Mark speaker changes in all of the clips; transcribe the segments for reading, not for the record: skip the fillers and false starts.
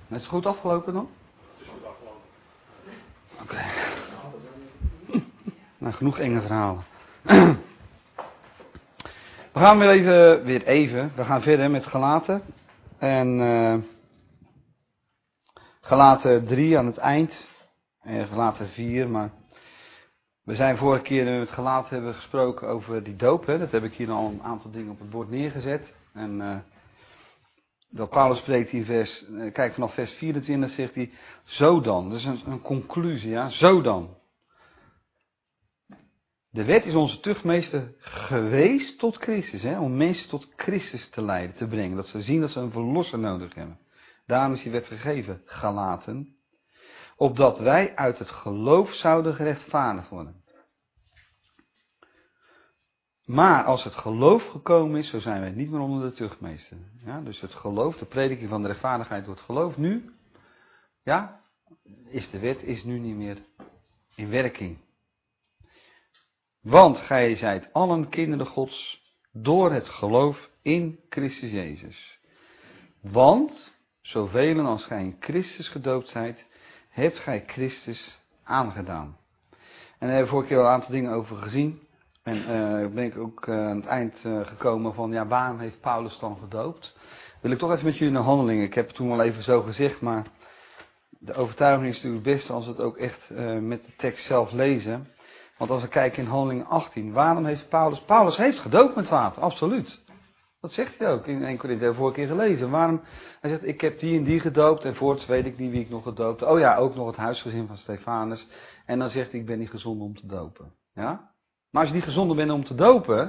Speaker 1: Is het goed afgelopen dan?
Speaker 2: Het is goed afgelopen.
Speaker 1: Oké. Nou, genoeg enge verhalen. We gaan we gaan verder met Galaten. En Galaten 3 aan het eind. En Galaten 4, maar we zijn vorige keer met Galaten hebben gesproken over die doop. Hè? Dat heb ik hier al een aantal dingen op het bord neergezet. En dat Paulus spreekt in kijk vanaf vers 24 zegt hij, zo dan. Dat is een conclusie, ja, zo dan. De wet is onze tuchtmeester geweest tot Christus, hè, om mensen tot Christus te leiden, te brengen. Dat ze zien dat ze een verlosser nodig hebben. Daarom is die wet gegeven, Galaten. Opdat wij uit het geloof zouden gerechtvaardigd worden. Maar als het geloof gekomen is, zo zijn wij niet meer onder de tuchtmeester. Ja, dus het geloof, de prediking van de rechtvaardigheid door het geloof nu, ja, de wet is nu niet meer in werking. Want gij zijt allen kinderen Gods door het geloof in Christus Jezus. Want, zoveel als gij in Christus gedoopt zijt, hebt gij Christus aangedaan. En daar hebben we vorige keer al een aantal dingen over gezien. En ben ik ook aan het eind gekomen van, ja, waarom heeft Paulus dan gedoopt? Wil ik toch even met jullie naar Handelingen. Ik heb het toen wel even zo gezegd, maar de overtuiging is natuurlijk het beste als we het ook echt met de tekst zelf lezen. Want als we kijken in Handelingen 18, waarom heeft Paulus heeft gedoopt met water, absoluut. Dat zegt hij ook in 1 Korinthe, hebben we vorige keer gelezen. Waarom? Hij zegt, ik heb die en die gedoopt en voorts weet ik niet wie ik nog gedoopt. Oh ja, ook nog het huisgezin van Stefanus. En dan zegt hij, ik ben niet gezonden om te dopen. Ja? Maar als je niet gezonden bent om te dopen,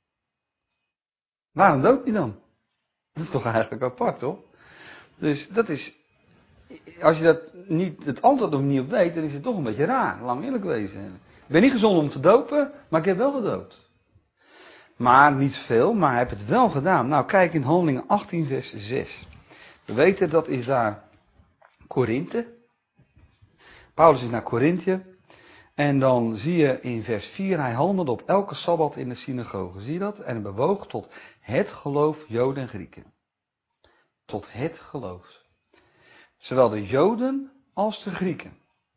Speaker 1: waarom doop je dan? Dat is toch eigenlijk apart, toch? Dus dat is, als je het antwoord nog niet op weet, dan is het toch een beetje raar, lang eerlijk wezen. Ik ben niet gezonden om te dopen, maar ik heb wel gedoopt. Maar niet veel, maar hij heeft het wel gedaan. Nou, kijk in Handelingen 18 vers 6. We weten dat is daar Korinthe. Paulus is naar Korinthe. En dan zie je in vers 4, hij handelde op elke sabbat in de synagoge. Zie je dat? En bewoog tot het geloof Joden en Grieken. Tot het geloof. Zowel de Joden als de Grieken.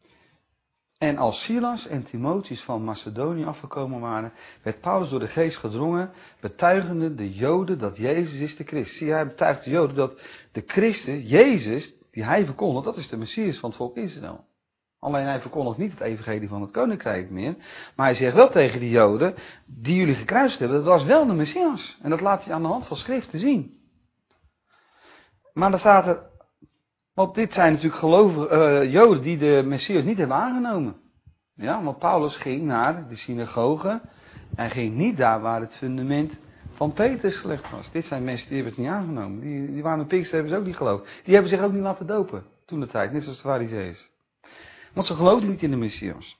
Speaker 1: En als Silas en Timotheus van Macedonië afgekomen waren, werd Paulus door de geest gedrongen, betuigende de Joden dat Jezus is de Christus. Zie, hij betuigt de Joden dat de Christus, Jezus, die hij verkondigt, dat is de Messias van het volk Israël. Alleen hij verkondigt niet het evangelie van het koninkrijk meer. Maar hij zegt wel tegen die Joden, die jullie gekruisigd hebben, dat was wel de Messias. En dat laat hij aan de hand van schriften zien. Maar dan staat er, want dit zijn natuurlijk Joden die de Messias niet hebben aangenomen. Ja, want Paulus ging naar de synagoge en ging niet daar waar het fundament van Petrus gelegd was. Dit zijn mensen die hebben het niet aangenomen. Die waren met Pinkster, hebben ze ook niet geloofd. Die hebben zich ook niet laten dopen toen de tijd, net zoals de Farizeeërs. Want ze geloofden niet in de Messias.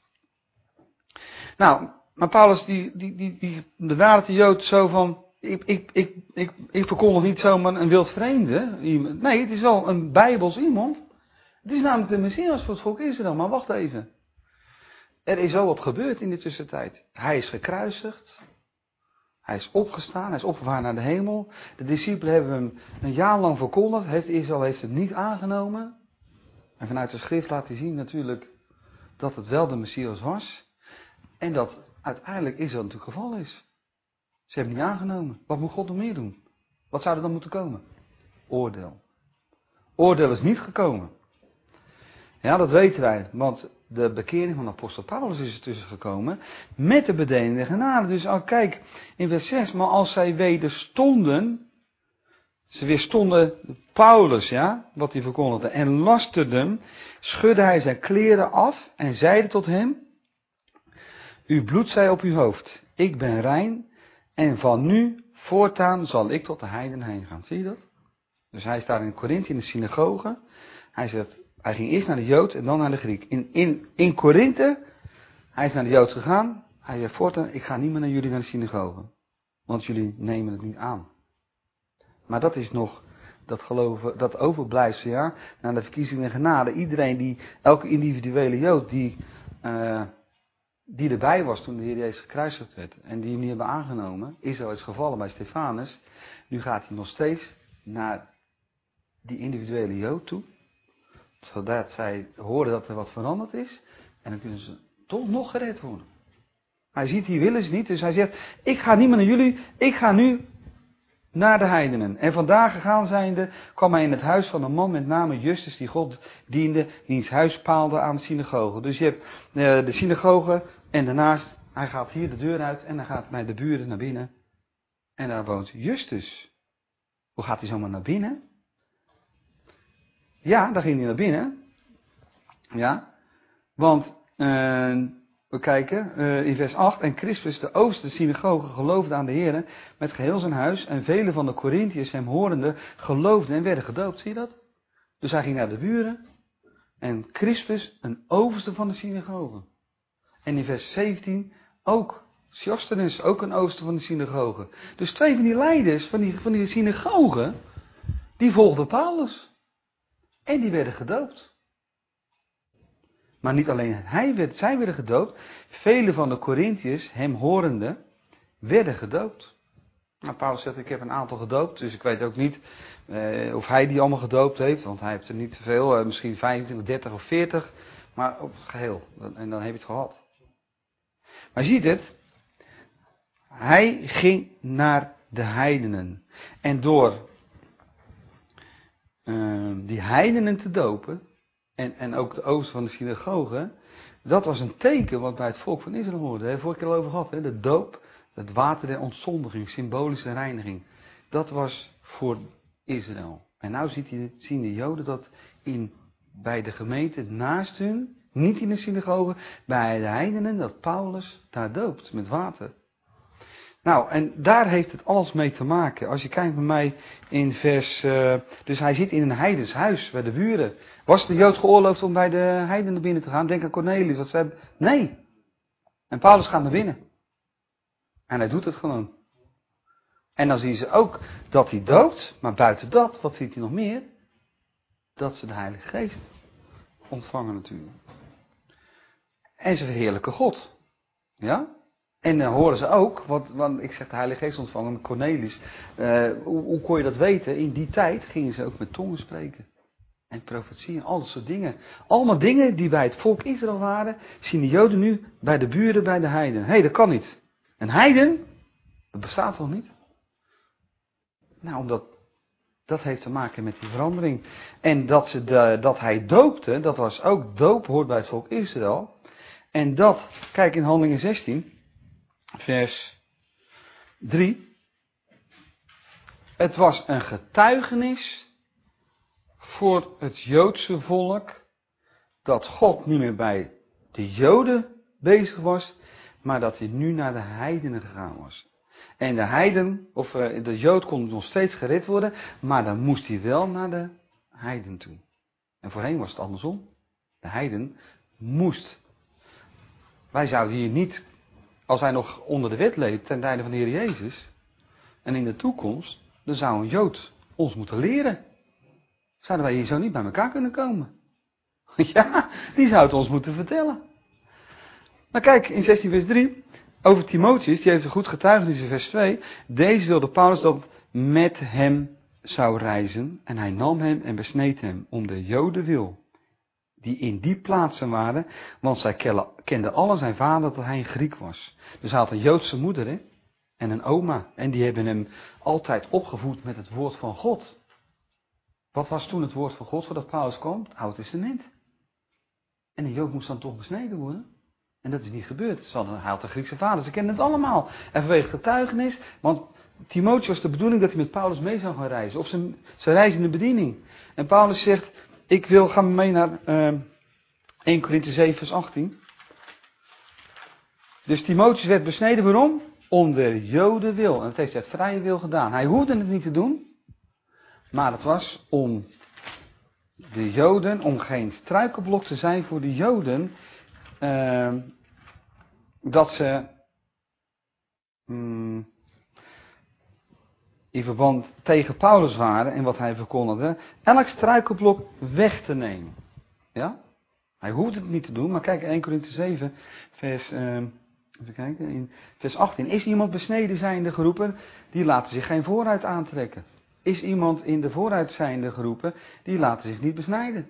Speaker 1: Nou, maar Paulus die benadert de Jood zo van, ik verkondig niet zomaar een wild vreemde. Nee, het is wel een Bijbels iemand. Het is namelijk de Messias voor het volk Israël. Maar wacht even. Er is al wat gebeurd in de tussentijd. Hij is gekruisigd. Hij is opgestaan. Hij is opgevaren naar de hemel. De discipelen hebben hem een jaar lang verkondigd. Israël heeft het niet aangenomen. En vanuit de schrift laat hij zien natuurlijk dat het wel de Messias was. En dat uiteindelijk Israël natuurlijk gevallen is. Ze hebben het niet aangenomen. Wat moet God nog meer doen? Wat zou er dan moeten komen? Oordeel. Oordeel is niet gekomen. Ja, dat weten wij. Want de bekering van apostel Paulus is ertussen gekomen. Met de bedeling der genade. Dus kijk in vers 6. Maar als zij wederstonden. Ze weerstonden Paulus, ja, wat hij verkondigde. En lasterden. Schudde hij zijn kleren af. En zeide tot hem. Uw bloed zij op uw hoofd. Ik ben rein. En van nu voortaan zal ik tot de heiden heen gaan. Zie je dat? Dus hij staat in Korinthe in de synagoge. Hij ging eerst naar de Jood en dan naar de Griek. In Korinthe, hij is naar de Jood gegaan. Hij zegt voortaan, ik ga niet meer naar jullie naar de synagoge. Want jullie nemen het niet aan. Maar dat is nog dat geloven, dat overblijfsel, ja. Na de verkiezing en genade. Elke individuele Jood die erbij was toen de Heer Jezus gekruisigd werd. En die hem niet hebben aangenomen. Israël is gevallen bij Stefanus. Nu gaat hij nog steeds naar die individuele Jood toe. Zodat zij horen dat er wat veranderd is. En dan kunnen ze toch nog gered worden. Hij ziet, die willen ze niet. Dus hij zegt, ik ga niet meer naar jullie. Ik ga nu naar de heidenen. En vandaag gegaan zijnde kwam hij in het huis van een man met name Justus die God diende. Wiens huis paalde aan de synagoge. Dus je hebt de synagoge en daarnaast, hij gaat hier de deur uit en dan gaat bij de buren naar binnen. En daar woont Justus. Hoe gaat hij zomaar naar binnen? Ja, daar ging hij naar binnen. Ja, want we kijken in vers 8. En Crispus, de overste synagoge, geloofde aan de Heer met geheel zijn huis. En vele van de Corinthiërs hem horende geloofden en werden gedoopt. Zie je dat? Dus hij ging naar de buren. En Crispus, een overste van de synagoge. En in vers 17 ook Sosthenes, ook een overste van de synagoge. Dus 2 van die leiders van die synagoge, die volgden Paulus. En die werden gedoopt. Maar niet alleen zij werden gedoopt. Vele van de Corinthiërs, hem horende, werden gedoopt. Nou, Paulus zegt, ik heb een aantal gedoopt. Dus ik weet ook niet of hij die allemaal gedoopt heeft. Want hij heeft er niet veel, misschien 25, 30 of 40. Maar op het geheel. En dan heb je het gehad. Maar je ziet het. Hij ging naar de heidenen. En door die heidenen te dopen. En ook de oosten van de synagoge. Dat was een teken wat bij het volk van Israël hoorde. Daar hebben we vorige keer al over gehad. Hè? De doop, het water der ontzondiging, symbolische reiniging. Dat was voor Israël. En nou zien de Joden dat bij de gemeente naast hun, niet in de synagoge, bij de heidenen, dat Paulus daar doopt met water. Nou, en daar heeft het alles mee te maken. Als je kijkt bij mij in vers... dus hij zit in een heidens huis bij de buren. Was de Jood geoorloofd om bij de heidenen binnen te gaan? Denk aan Cornelius. Wat zei... Nee. En Paulus gaat naar binnen. En hij doet het gewoon. En dan zien ze ook dat hij doopt. Maar buiten dat, wat ziet hij nog meer? Dat ze de Heilige Geest ontvangen natuurlijk. En ze verheerlijken God. Ja? En dan horen ze ook, want ik zeg de Heilige Geest ontvangen met Cornelius. Hoe kon je dat weten? In die tijd gingen ze ook met tongen spreken. En profetieën, al dat soort dingen. Allemaal dingen die bij het volk Israël waren, zien de Joden nu bij de buren, bij de heiden. Hé, dat kan niet. Een heiden, dat bestaat toch niet? Nou, omdat dat heeft te maken met die verandering. En dat hij doopte, dat was ook doop, hoort bij het volk Israël. En dat, kijk in Handelingen 16... vers 3. Het was een getuigenis voor het Joodse volk dat God niet meer bij de Joden bezig was, maar dat hij nu naar de heidenen gegaan was. En de heiden, of de Jood kon nog steeds gered worden, maar dan moest hij wel naar de heiden toe. En voorheen was het andersom. De heiden moest. Wij zouden hier niet, als hij nog onder de wet leed ten tijde van de Heer Jezus, en in de toekomst, dan zou een Jood ons moeten leren. Zouden wij hier zo niet bij elkaar kunnen komen? Ja, die zou het ons moeten vertellen. Maar kijk, in 16 vers 3, over Timotheus, die heeft een goed getuigenis in vers 2. Deze wilde Paulus dat met hem zou reizen, en hij nam hem en besneed hem, om de Joden wil, die in die plaatsen waren, want zij kenden allen zijn vader dat hij een Griek was. Dus hij had een Joodse moeder, hè, en een oma, en die hebben hem altijd opgevoed met het woord van God. Wat was toen het woord van God voordat Paulus kwam? Het Oude Testament. En een Jood moest dan toch besneden worden? En dat is niet gebeurd. Hij had een Griekse vader, ze kenden het allemaal. En vanwege getuigenis, want Timotheus was de bedoeling dat hij met Paulus mee zou gaan reizen. Op zijn reis in de bediening. En Paulus zegt, ga mee naar 1 Korinthe 7 vers 18. Dus Timotheus werd besneden, waarom? Om de Joden wil. En dat heeft hij uit vrije wil gedaan. Hij hoefde het niet te doen. Maar het was om de Joden, om geen struikelblok te zijn voor de Joden, dat ze in verband tegen Paulus waren en wat hij verkondigde, elk struikelblok weg te nemen. Ja? Hij hoefde het niet te doen, maar kijk, 1 Korinthe 7, vers, even kijken, in vers 18. Is iemand besneden zijnde geroepen, die laten zich geen vooruit aantrekken. Is iemand in de vooruit zijnde geroepen, die laten zich niet besnijden.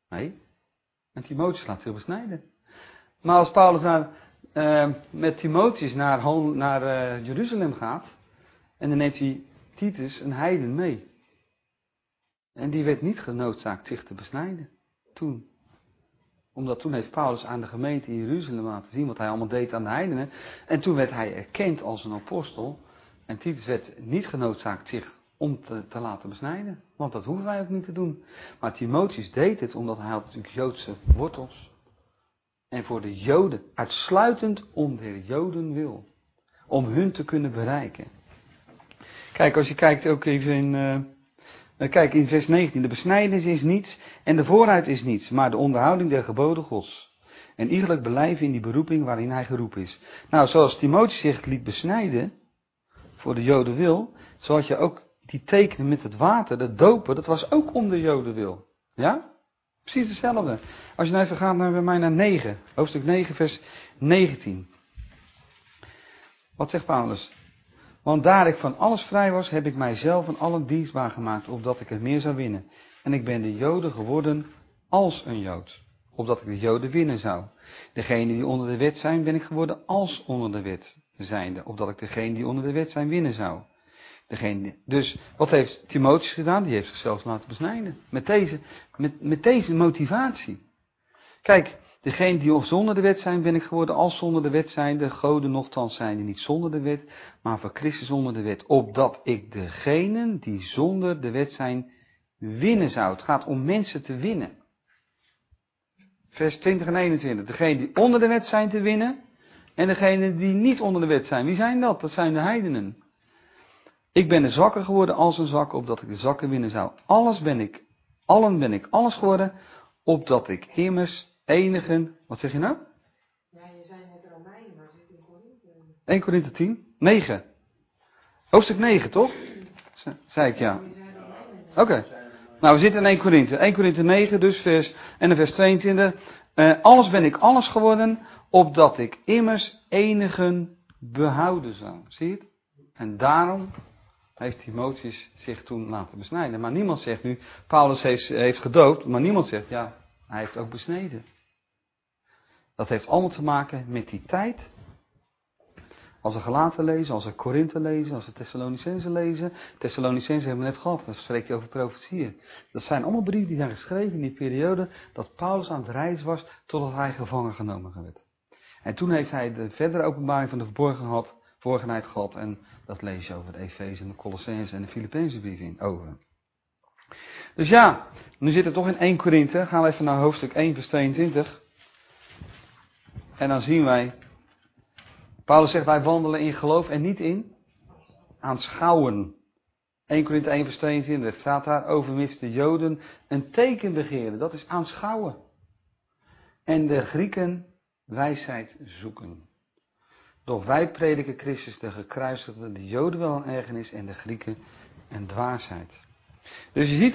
Speaker 1: Nee. En Timotheus laat zich besnijden. Maar als Paulus met Timotheus naar Jeruzalem gaat. En dan neemt hij Titus, een heiden, mee. En die werd niet genoodzaakt zich te besnijden. Toen. Omdat toen heeft Paulus aan de gemeente in Jeruzalem laten zien wat hij allemaal deed aan de heidenen. En toen werd hij erkend als een apostel. En Titus werd niet genoodzaakt zich om te laten besnijden. Want dat hoeven wij ook niet te doen. Maar Timotheus deed het omdat hij had natuurlijk Joodse wortels. En voor de Joden, uitsluitend om de Joden wil. Om hun te kunnen bereiken. Kijk, als je kijkt ook even in vers 19. De besnijdenis is niets en de vooruit is niets, maar de onderhouding der geboden Gods. En iegelijk blijven in die beroeping waarin hij geroepen is. Nou, zoals Timotheus zich liet besnijden, voor de Joden wil, zo had je ook die tekenen met het water, de dopen, dat was ook om de Joden wil. Ja? Precies hetzelfde. Als je nou even gaat naar 9, hoofdstuk 9, vers 19. Wat zegt Paulus? Want daar ik van alles vrij was, heb ik mijzelf van allen dienstbaar gemaakt, opdat ik er meer zou winnen. En ik ben de Joden geworden als een Jood, opdat ik de Joden winnen zou. Degene die onder de wet zijn, ben ik geworden als onder de wet zijnde, opdat ik degene die onder de wet zijn winnen zou. Dus wat heeft Timotheus gedaan? Die heeft zichzelf laten besnijden. Met deze motivatie. Kijk, degene die zonder de wet zijn, ben ik geworden als zonder de wet zijn. De goden nochtans zijn die niet zonder de wet, maar voor Christus onder de wet. Opdat ik degenen die zonder de wet zijn, winnen zou. Het gaat om mensen te winnen. Vers 20 en 21. Degenen die onder de wet zijn te winnen. En degenen die niet onder de wet zijn. Wie zijn dat? Dat zijn de heidenen. Ik ben de zwakker geworden als een zwak, opdat ik de zwakken winnen zou. Allen ben ik alles geworden, opdat ik immers enigen... Wat zeg je nou?
Speaker 2: Ja, je zei net Romeinen, maar zit in Korinthe.
Speaker 1: 1 Korinthe 10, 9. Hoofdstuk 9, toch? Zei ik ja. Oké. Nou, we zitten in 1 Korinthe. 1 Korinthe 9, dus vers 22. Alles ben ik alles geworden, opdat ik immers enigen behouden zou. Zie je het? En daarom heeft Timotheus zich toen laten besnijden. Maar niemand zegt nu, Paulus heeft gedoopt, maar niemand zegt, ja, hij heeft ook besneden. Dat heeft allemaal te maken met die tijd. Als we Galaten lezen, als we Korinthe lezen, als we Thessalonicenzen lezen. Thessalonicenzen hebben we net gehad, dan spreek je over profetieën. Dat zijn allemaal brieven die zijn geschreven in die periode dat Paulus aan het reizen was totdat hij gevangen genomen werd. En toen heeft hij de verdere openbaring van de verborgenheid gehad. En dat lees je over de Efeze en de Colossense en de Filippenzenbrief in over. Dus ja, nu zitten we toch in 1 Korinthe. Gaan we even naar hoofdstuk 1 vers 22. En dan zien wij, Paulus zegt wij wandelen in geloof en niet in aanschouwen. 1 Korinthe 1 vers 22 staat daar, overmits de Joden een teken begeren. Dat is aanschouwen. En de Grieken wijsheid zoeken. Doch wij prediken Christus de gekruisigde, de Joden wel een ergernis en de Grieken een dwaasheid. Dus je ziet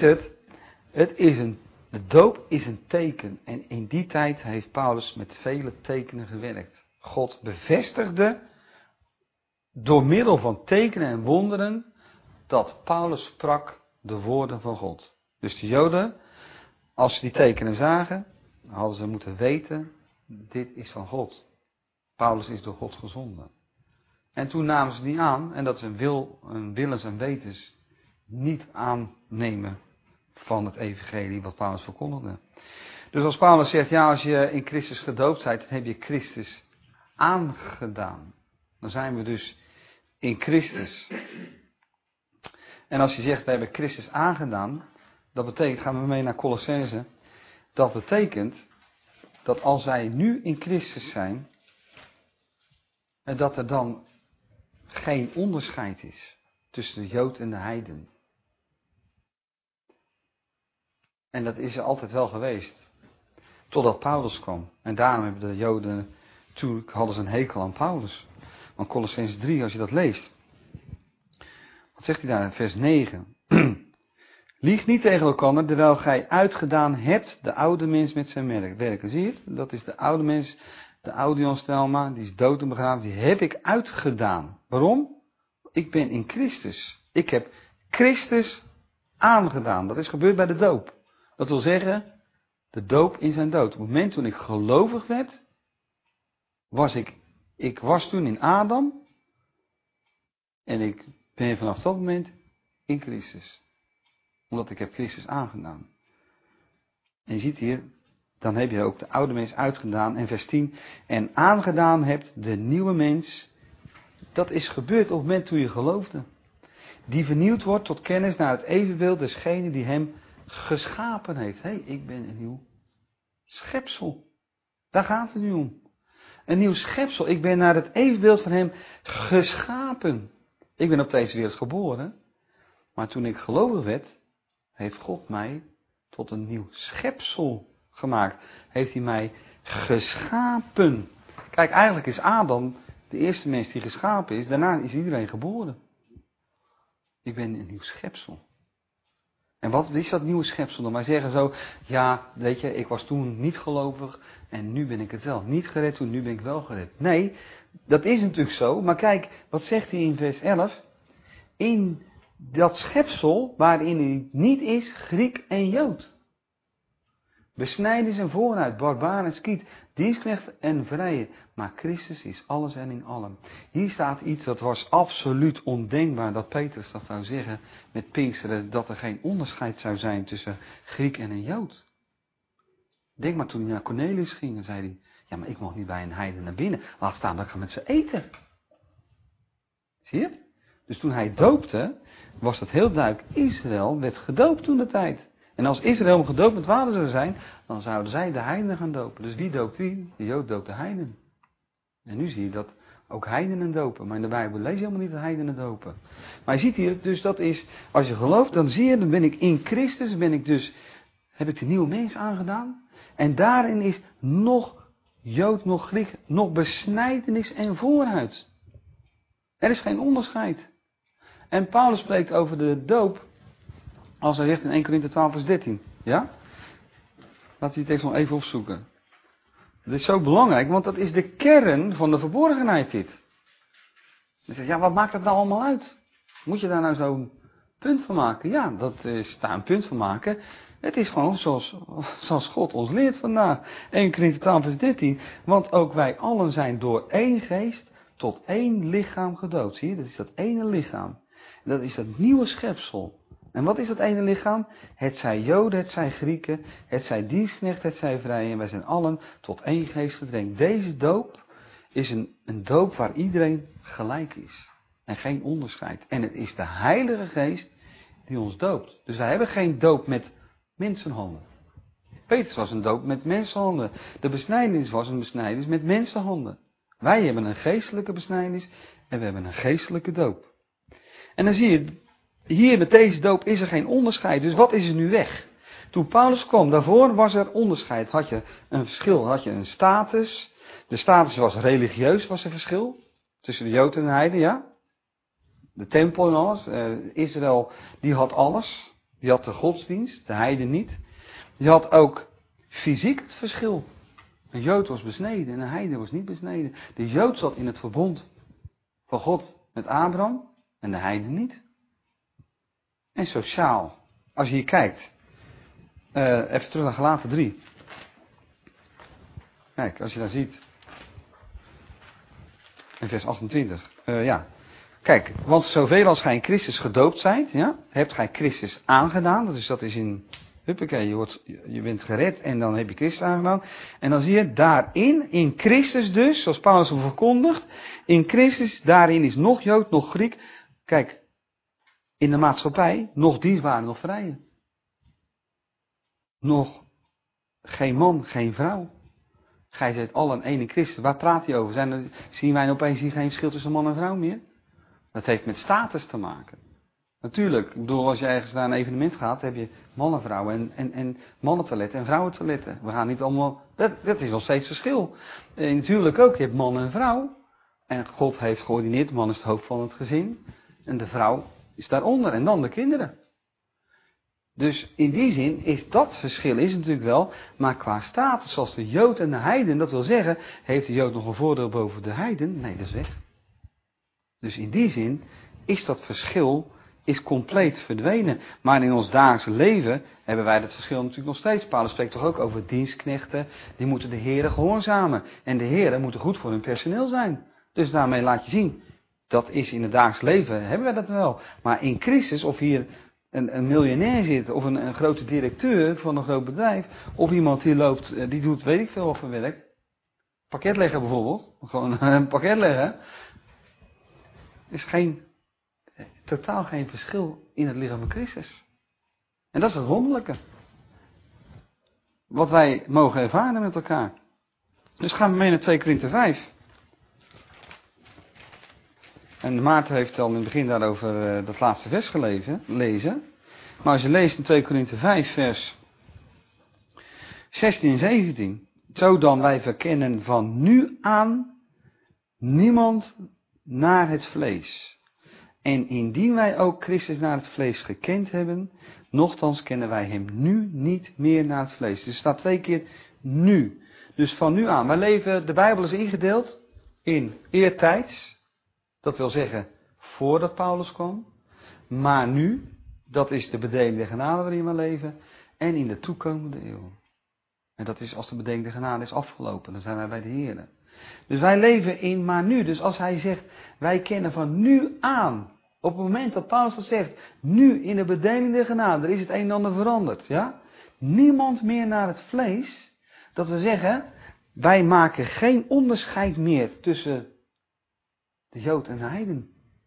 Speaker 1: de doop is een teken. En in die tijd heeft Paulus met vele tekenen gewerkt. God bevestigde door middel van tekenen en wonderen dat Paulus sprak de woorden van God. Dus de Joden, als ze die tekenen zagen, hadden ze moeten weten, dit is van God. Paulus is door God gezonden. En toen namen ze die aan, en dat is een willens en wetens niet aannemen van het evangelie wat Paulus verkondigde. Dus als Paulus zegt, ja, als je in Christus gedoopt bent, dan heb je Christus aangedaan. Dan zijn we dus in Christus. En als je zegt, we hebben Christus aangedaan, dat betekent, gaan we mee naar Colossense, dat betekent dat als wij nu in Christus zijn, en dat er dan geen onderscheid is tussen de Jood en de heiden. En dat is er altijd wel geweest. Totdat Paulus kwam. En daarom hebben de Joden, natuurlijk hadden ze een hekel aan Paulus. Want Colossense 3, als je dat leest. Wat zegt hij daar in vers 9? Lieg niet tegen elkaar, terwijl gij uitgedaan hebt de oude mens met zijn werken. Zie je? Dat is de oude mens, de oude Jan Stelma, die is dood en begraven. Die heb ik uitgedaan. Waarom? Ik ben in Christus. Ik heb Christus aangedaan. Dat is gebeurd bij de doop. Dat wil zeggen, De doop in zijn dood. Op het moment toen ik gelovig werd, ik was toen in Adam. En ik ben vanaf dat moment in Christus. Omdat ik heb Christus aangedaan. En je ziet hier, dan heb je ook de oude mens uitgedaan. En vers 10. En aangedaan hebt de nieuwe mens. Dat is gebeurd op het moment toen je geloofde. Die vernieuwd wordt tot kennis naar het evenbeeld desgene die hem geschapen heeft. Hé, ik ben een nieuw schepsel. Daar gaat het nu om. Een nieuw schepsel. Ik ben naar het evenbeeld van hem geschapen. Ik ben op deze wereld geboren. Maar toen ik gelovig werd, heeft God mij tot een nieuw schepsel gemaakt. Heeft hij mij geschapen. Kijk, eigenlijk is Adam de eerste mens die geschapen is. Daarna is iedereen geboren. Ik ben een nieuw schepsel. En wat is dat nieuwe schepsel dan? Wij zeggen zo, ja, weet je, ik was toen niet gelovig en nu ben ik het wel. Niet gered toen, nu ben ik wel gered. Nee, dat is natuurlijk zo. Maar kijk, wat zegt hij in vers 11? In dat schepsel waarin hij niet is Griek en Jood. Besnijders en vooruit, barbaar en skiet, dienstknecht en vrije. Maar Christus is alles en in allem. Hier staat iets dat was absoluut ondenkbaar dat Petrus dat zou zeggen met Pinksteren, dat er geen onderscheid zou zijn tussen Griek en een Jood. Denk maar toen hij naar Cornelius ging en zei hij, ja maar ik mag niet bij een heiden naar binnen, laat staan dat ik ga met ze eten. Zie je? Dus toen hij doopte, was dat heel duidelijk, Israël werd gedoopt toen de tijd. En als Israël gedoopt met water zou zijn, dan zouden zij de heidenen gaan dopen. Dus wie doopt wie? De Jood doopt de heidenen. En nu zie je dat ook heidenen dopen. Maar in de Bijbel lees je helemaal niet dat heidenen dopen. Maar je ziet hier, dus dat is, als je gelooft, dan zie je, dan ben ik in Christus, heb ik de nieuwe mens aangedaan. En daarin is nog Jood, nog Griek, nog besnijdenis en vooruit. Er is geen onderscheid. En Paulus spreekt over de doop. Als hij zegt in 1 Korinthe 12 vers 13. Ja? Laat die tekst nog even opzoeken. Dat is zo belangrijk, want dat is de kern van de verborgenheid dit. Je zegt, ja wat maakt dat nou allemaal uit? Moet je daar nou zo'n punt van maken? Ja, dat is daar een punt van maken. Het is gewoon zoals God ons leert vandaag. 1 Korinthe 12 vers 13. Want ook wij allen zijn door één geest tot één lichaam gedoopt. Zie je, dat is dat ene lichaam. Dat is dat nieuwe schepsel. En wat is dat ene lichaam? Het zij Joden, het zij Grieken, het zij dienstknecht, het zij vrije. En wij zijn allen tot één geest gedrenkt. Deze doop is een doop waar iedereen gelijk is. En geen onderscheid. En het is de Heilige Geest die ons doopt. Dus wij hebben geen doop met mensenhanden. Petrus was een doop met mensenhanden. De besnijdenis was een besnijdenis met mensenhanden. Wij hebben een geestelijke besnijdenis en we hebben een geestelijke doop. En dan zie je, hier met deze doop is er geen onderscheid. Dus wat is er nu weg? Toen Paulus kwam, daarvoor was er onderscheid. Had je een verschil, had je een status. De status was religieus, was er verschil. Tussen de Jood en de Heiden, ja. De tempel en alles. Israël, die had alles. Die had de godsdienst, de Heiden niet. Je had ook fysiek het verschil. Een Jood was besneden en een Heiden was niet besneden. De Jood zat in het verbond van God met Abraham en de Heiden niet. En sociaal, als je hier kijkt, even terug naar Galaten 3. Kijk, als je daar ziet, in vers 28, ja. Kijk, want zoveel als gij in Christus gedoopt zijt, ja, hebt gij Christus aangedaan. Dat is in, huppakee, je bent gered en dan heb je Christus aangedaan. En dan zie je daarin, in Christus dus, zoals Paulus hem verkondigt, in Christus, daarin is nog Jood, nog Griek. Kijk, in de maatschappij, nog dienstbaar, nog vrije. Nog geen man, geen vrouw. Gij zijt allen één in Christus. Waar praat hij over? Zien wij opeens hier geen verschil tussen man en vrouw meer? Dat heeft met status te maken. Natuurlijk, ik bedoel, als je ergens naar een evenement gaat, heb je mannen, vrouwen en mannentoiletten en vrouwentoiletten. We gaan niet allemaal, dat is nog steeds verschil. En natuurlijk ook, je hebt man en vrouw. En God heeft geordineerd, de man is het hoofd van het gezin. En de vrouw is daaronder en dan de kinderen. Dus in die zin is dat verschil is natuurlijk wel, maar qua status zoals de Jood en de Heiden, dat wil zeggen, heeft de Jood nog een voordeel boven de Heiden? Nee, dat is weg. Dus in die zin is dat verschil is compleet verdwenen. Maar in ons dagelijks leven hebben wij dat verschil natuurlijk nog steeds. Paulus spreekt toch ook over dienstknechten. Die moeten de heren gehoorzamen. En de heren moeten goed voor hun personeel zijn. Dus daarmee laat je zien, dat is in het dagelijks leven, hebben wij dat wel. Maar in Christus, of hier een miljonair zit, of een grote directeur van een groot bedrijf, of iemand die loopt, die doet weet ik veel wat voor werk. Pakket leggen bijvoorbeeld. Gewoon een pakket leggen. Is totaal geen verschil in het lichaam van Christus. En dat is het wonderlijke. Wat wij mogen ervaren met elkaar. Dus gaan we mee naar 2 Korinthe 5. En Maarten heeft al in het begin daarover dat laatste vers lezen. Maar als je leest in 2 Korinthe 5 vers 16 en 17. Zo dan wij verkennen van nu aan niemand naar het vlees. En indien wij ook Christus naar het vlees gekend hebben, nochtans kennen wij hem nu niet meer naar het vlees. Dus er staat 2 keer nu. Dus van nu aan. Wij leven, de Bijbel is ingedeeld in eertijds. Dat wil zeggen, voordat Paulus kwam. Maar nu, dat is de bedeling der genade waarin we leven. En in de toekomende eeuw. En dat is als de bedeling der genade is afgelopen. Dan zijn wij bij de Heer. Dus wij leven in maar nu. Dus als hij zegt, wij kennen van nu aan. Op het moment dat Paulus dat zegt, nu in de bedeling der genade, er is het een en ander veranderd. Ja? Niemand meer naar het vlees. Dat we zeggen, wij maken geen onderscheid meer tussen de Jood en de heiden.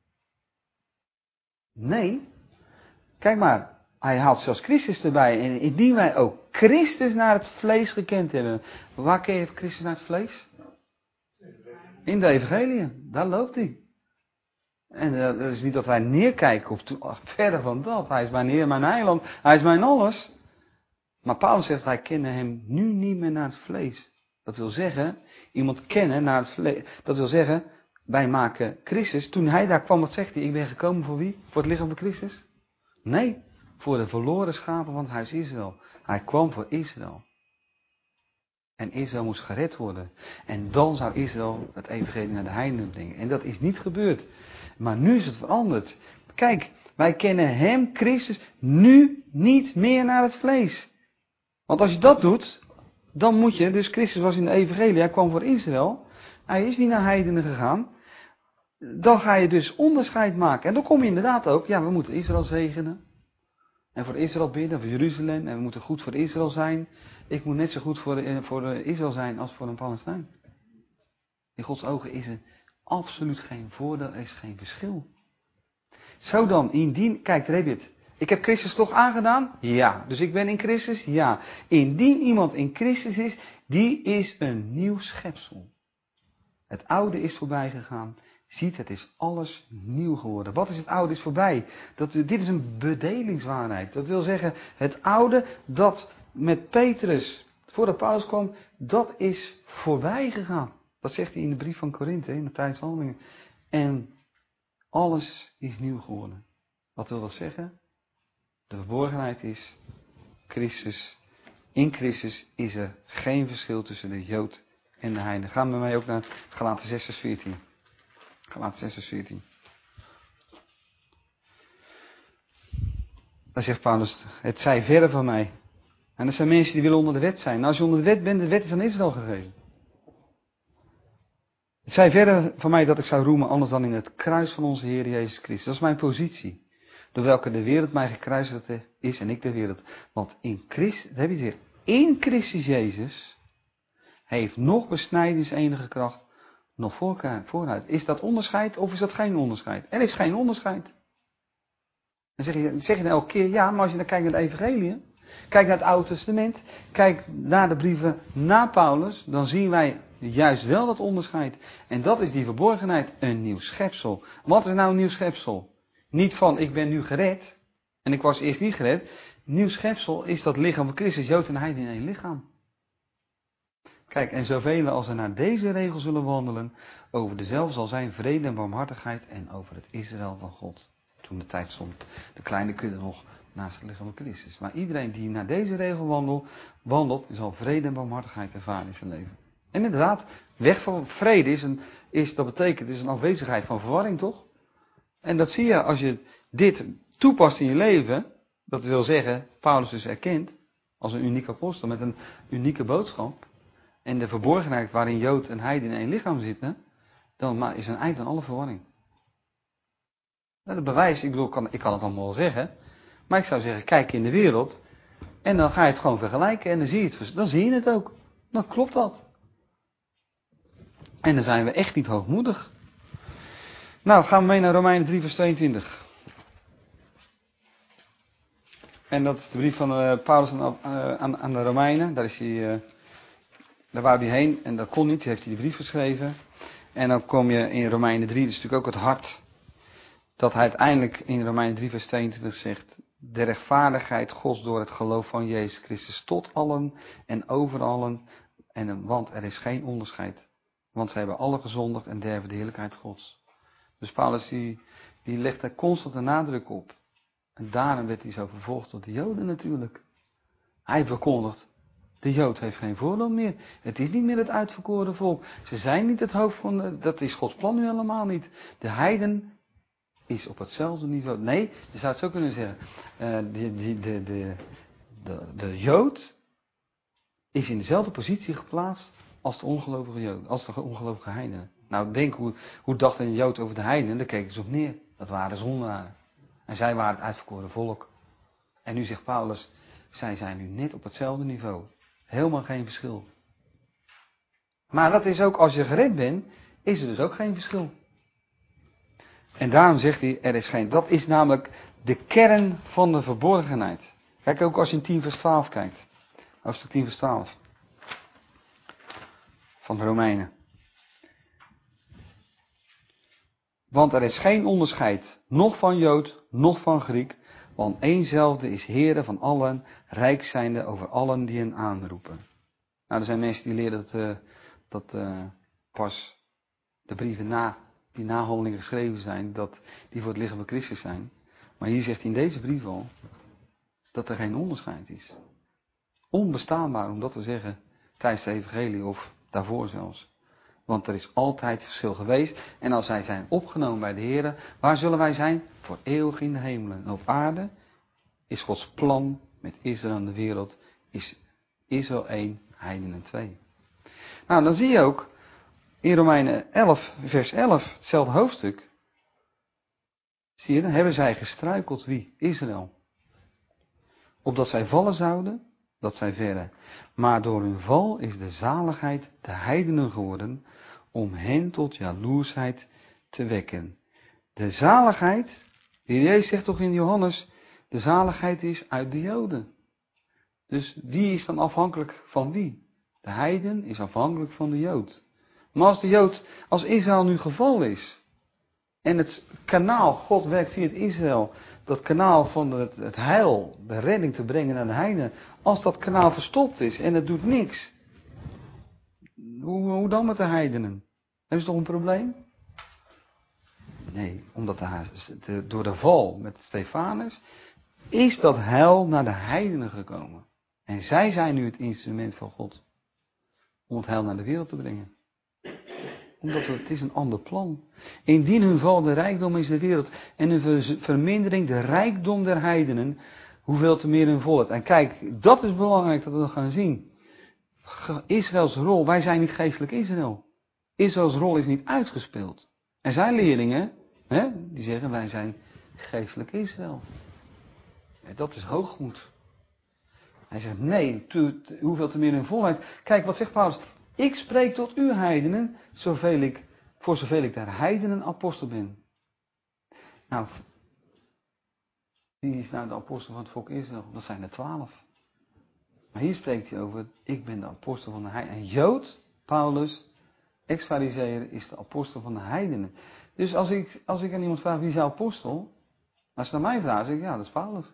Speaker 1: Nee. Kijk maar, hij haalt zelfs Christus erbij. En indien wij ook Christus naar het vlees gekend hebben. Waar ken je Christus naar het vlees? In de evangelie. Daar loopt hij. En dat is niet dat wij neerkijken op verder van dat. Hij is mijn Heer, mijn heiland. Hij is mijn alles. Maar Paulus zegt, wij kennen hem nu niet meer naar het vlees. Dat wil zeggen, iemand kennen naar het vlees. Dat wil zeggen, wij maken Christus. Toen hij daar kwam, wat zegt hij? Ik ben gekomen voor wie? Voor het lichaam van Christus? Nee, voor de verloren schapen van het huis Israël. Hij kwam voor Israël. En Israël moest gered worden. En dan zou Israël het evangelie naar de heidenen brengen. En dat is niet gebeurd. Maar nu is het veranderd. Kijk, wij kennen hem, Christus, nu niet meer naar het vlees. Want als je dat doet, dan moet je, dus Christus was in de evangelie, hij kwam voor Israël. Hij is niet naar heidenen gegaan. Dan ga je dus onderscheid maken. En dan kom je inderdaad ook, ja, we moeten Israël zegenen. En voor Israël bidden, voor Jeruzalem. En we moeten goed voor Israël zijn. Ik moet net zo goed voor Israël zijn als voor een Palestijn. In Gods ogen is er absoluut geen voordeel, er is geen verschil. Zo dan, indien, kijk, daar heb je het. Ik heb Christus toch aangedaan? Ja. Dus ik ben in Christus? Ja. Indien iemand in Christus is, die is een nieuw schepsel. Het oude is voorbij gegaan. Ziet, het is alles nieuw geworden. Wat is het oude is voorbij? Dit is een bedelingswaarheid. Dat wil zeggen, het oude dat met Petrus, voordat Paulus kwam, dat is voorbij gegaan. Dat zegt hij in de brief van Korinthe, in de tijdshandelingen. En alles is nieuw geworden. Wat wil dat zeggen? De verborgenheid is Christus. In Christus is er geen verschil tussen de Jood en de heiden. Gaan we mee ook naar Galaten 6 vers 14. Galaten 6 vers 14. Daar zegt Paulus, het zij verre van mij. En dat zijn mensen die willen onder de wet zijn. Nou, als je onder de wet bent, de wet is aan Israël gegeven. Het zij verre van mij dat ik zou roemen anders dan in het kruis van onze Heer Jezus Christus. Dat is mijn positie. Door welke de wereld mij gekruisigd is en ik de wereld. Want in Christus, dat heb je het weer, in Christus Jezus heeft nog besnijdenis enige kracht, nog vooruit. Is dat onderscheid of is dat geen onderscheid? Er is geen onderscheid. Dan zeg je dan elke keer, ja, maar als je dan kijkt naar de evangelie, kijk naar het Oude Testament, kijk naar de brieven na Paulus, dan zien wij juist wel dat onderscheid. En dat is die verborgenheid, een nieuw schepsel. Wat is nou een nieuw schepsel? Niet van, ik ben nu gered, en ik was eerst niet gered. Nieuw schepsel is dat lichaam van Christus, Jood en Heiden in één lichaam. Kijk, en zoveel als er naar deze regel zullen wandelen, over dezelfde zal zijn vrede en barmhartigheid en over het Israël van God. Toen de tijd stond, de kleine kudde nog naast het lichaam van Christus. Maar iedereen die naar deze regel wandelt, zal vrede en barmhartigheid ervaren in zijn leven. En inderdaad, weg van vrede dat betekent, is een afwezigheid van verwarring, toch? En dat zie je als je dit toepast in je leven, dat wil zeggen, Paulus dus erkent als een unieke apostel met een unieke boodschap, en de verborgenheid waarin Jood en Heiden in één lichaam zitten, dan is een eind aan alle verwarring. Dat bewijs, ik bedoel, ik kan het allemaal wel zeggen, maar ik zou zeggen, kijk in de wereld, en dan ga je het gewoon vergelijken, en dan zie je het ook. Dan klopt dat. En dan zijn we echt niet hoogmoedig. Nou, gaan we mee naar Romeinen 3 vers 22. En dat is de brief van Paulus aan de Romeinen. Daar wou hij heen en dat kon niet. Hij heeft hij die brief geschreven. En dan kom je in Romeinen 3, dat is natuurlijk ook het hart. Dat hij uiteindelijk in Romeinen 3 vers 22 zegt. De rechtvaardigheid Gods door het geloof van Jezus Christus tot allen en over allen. Want er is geen onderscheid. Want ze hebben alle gezondigd en derven de heerlijkheid Gods. Dus Paulus die legt daar constant een nadruk op. En daarom werd hij zo vervolgd door de Joden natuurlijk. Hij verkondigt, de Jood heeft geen voordeel meer. Het is niet meer het uitverkoren volk. Ze zijn niet het hoofd van, dat is Gods plan nu helemaal niet. De heiden is op hetzelfde niveau. Nee, je zou het zo kunnen zeggen. De Jood is in dezelfde positie geplaatst als de ongelovige Jood, als de ongelovige heiden. Nou, denk hoe dacht een Jood over de heiden, daar keken ze op neer. Dat waren zondaren. En zij waren het uitverkoren volk. En nu zegt Paulus, zij zijn nu net op hetzelfde niveau. Helemaal geen verschil. Maar dat is ook, als je gered bent, is er dus ook geen verschil. En daarom zegt hij, dat is namelijk de kern van de verborgenheid. Kijk ook als je in 10 vers 12 kijkt. Hoofdstuk 10 vers 12. Van de Romeinen. Want er is geen onderscheid, noch van Jood, noch van Griek, want éénzelfde is Heere van allen, rijk zijnde over allen die hen aanroepen. Nou, er zijn mensen die leren dat pas de brieven die na Handelingen geschreven zijn, dat die voor het lichaam van Christus zijn. Maar hier zegt hij in deze brief al, dat er geen onderscheid is. Onbestaanbaar om dat te zeggen tijdens de evangelie of daarvoor zelfs. Want er is altijd verschil geweest. En als zij zijn opgenomen bij de Heer, waar zullen wij zijn? Voor eeuwig in de hemelen. En op aarde is Gods plan met Israël en de wereld, is Israël 1, heidenen 2. Nou, dan zie je ook in Romeinen 11, vers 11, hetzelfde hoofdstuk. Zie je, dan hebben zij gestruikeld wie? Israël. Opdat zij vallen zouden, dat zij verre. Maar door hun val is de zaligheid de heidenen geworden, om hen tot jaloersheid te wekken. De zaligheid, die Jezus zegt toch in Johannes, de zaligheid is uit de Joden. Dus wie is dan afhankelijk van wie? De heiden is afhankelijk van de Jood. Maar als Israël nu gevallen is, en het kanaal, God werkt via het Israël, dat kanaal van het heil, de redding te brengen naar de heiden, als dat kanaal verstopt is en het doet niks, hoe dan met de heidenen? Is het toch een probleem? Nee, omdat door de val met Stefanus is dat heil naar de heidenen gekomen. En zij zijn nu het instrument van God om het heil naar de wereld te brengen. Omdat het is een ander plan. Indien hun val de rijkdom is de wereld en hun vermindering de rijkdom der heidenen, hoeveel te meer hun volheid. En kijk, dat is belangrijk dat we gaan zien. Israëls rol, wij zijn niet geestelijk Israël. Israëls rol is niet uitgespeeld. Er zijn leerlingen, die zeggen wij zijn geestelijk Israël. En dat is hoogmoed. Hij zegt nee, hoeveel te meer hun volheid. Kijk, wat zegt Paulus? Ik spreek tot u heidenen, voor zoveel ik der heidenen apostel ben. Nou, wie is nou de apostel van het volk Israël? Dat zijn er 12. Maar hier spreekt hij over, ik ben de apostel van de heidenen. En Jood, Paulus, ex-farizeeër, is de apostel van de heidenen. Dus als ik aan iemand vraag, wie is jouw apostel? Als ze naar mij vragen, zeg ik, ja, dat is Paulus.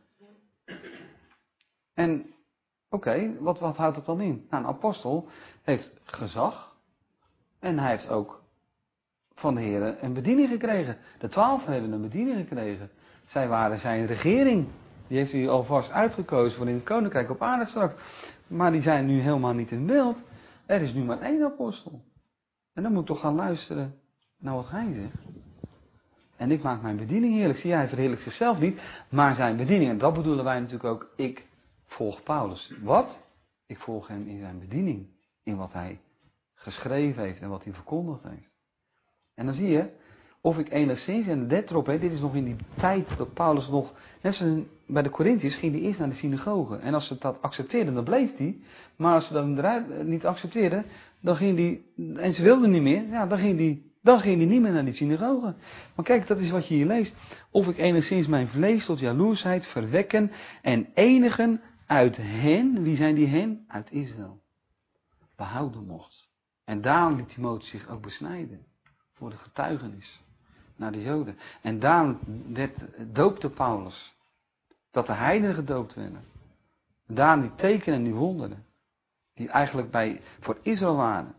Speaker 1: En oké, wat houdt dat dan in? Nou, een apostel heeft gezag. En hij heeft ook van de Heer een bediening gekregen. De 12 hebben een bediening gekregen. Zij waren zijn regering. Die heeft hij alvast uitgekozen voor in het koninkrijk op aarde straks. Maar die zijn nu helemaal niet in beeld. Er is nu maar 1 apostel. En dan moet ik toch gaan luisteren naar wat hij zegt. En ik maak mijn bediening heerlijk. Zie, hij verheerlijkt zichzelf niet, maar zijn bediening. En dat bedoelen wij natuurlijk ook. Ik volg Paulus. Wat? Ik volg hem in zijn bediening. In wat hij geschreven heeft en wat hij verkondigd heeft. En dan zie je, of ik enigszins, en let erop, dit is nog in die tijd dat Paulus nog, net zoals bij de Corinthiërs, ging hij eerst naar de synagoge. En als ze dat accepteerden, dan bleef hij. Maar als ze dat eruit niet accepteerden, dan ging hij, en ze wilden niet meer, ja, dan ging hij niet meer naar die synagoge. Maar kijk, dat is wat je hier leest. Of ik enigszins mijn vlees tot jaloersheid verwekken en enigen uit hen, wie zijn die hen? Uit Israël, behouden mocht. En daarom liet Timotheus zich ook besnijden. Voor de getuigenis naar de Joden. En daarom doopte Paulus. Dat de heidenen gedoopt werden. En daarom die tekenen en die wonderen. Die eigenlijk voor Israël waren.